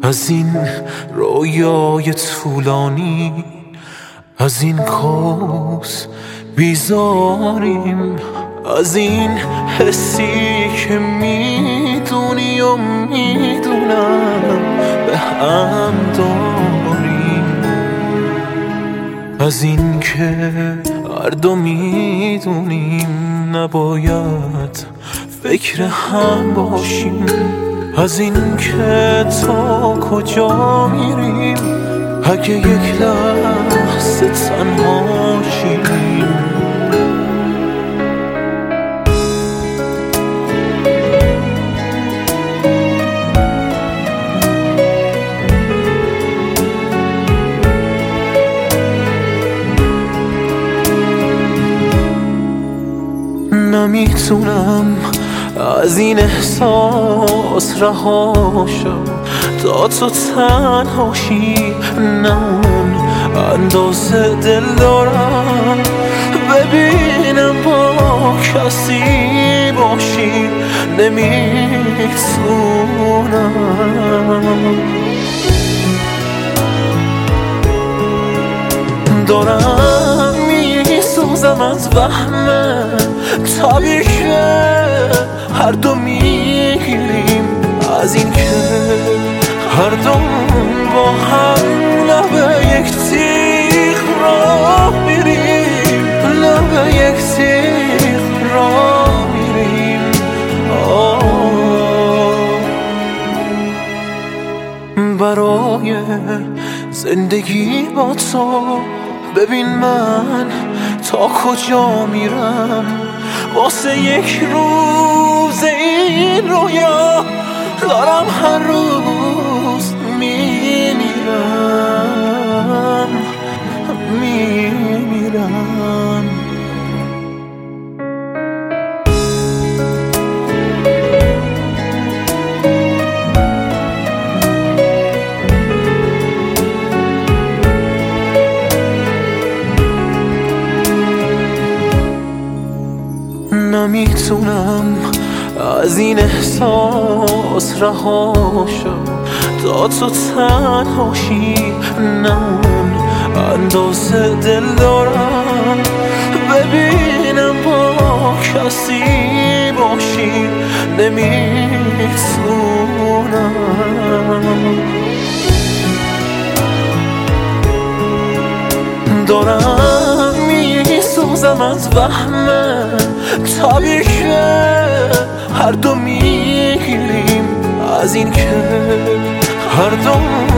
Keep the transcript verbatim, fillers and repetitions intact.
از این رویای طولانی، از این کوس بیزاریم، از این حسی که میدونی و میدونم به هم داریم، از این که هر دو میدونیم نباید فکر هم باشیم، از این که تا کجا میریم اگه یک لحظه تنها شیم. نمیتونم از این احساس رهاشم تا تو تنهاشی، نه اون اندازه دل دارم ببینم با کسی باشی، نمیتونم. دارم میسوزم از وهمه طبیعیه هر دو میگیریم، از این که هر دو با هم لبه یک تیغ راه میریم، لبه یک تیغ راه میریم. برای زندگی با تو ببین من تا کجا میرم، واسه یک روز این رویا دارم هر روز میمیرم میمیرم. نمیتونم از این احساس رهاشم تا تو تنهاشی، نه اون اندازه دل دارم ببینم با کسی باشی، نمیتونم. دارم میسوزم از وهمه طبیعیه هر دو میگیریم، از این که هر دو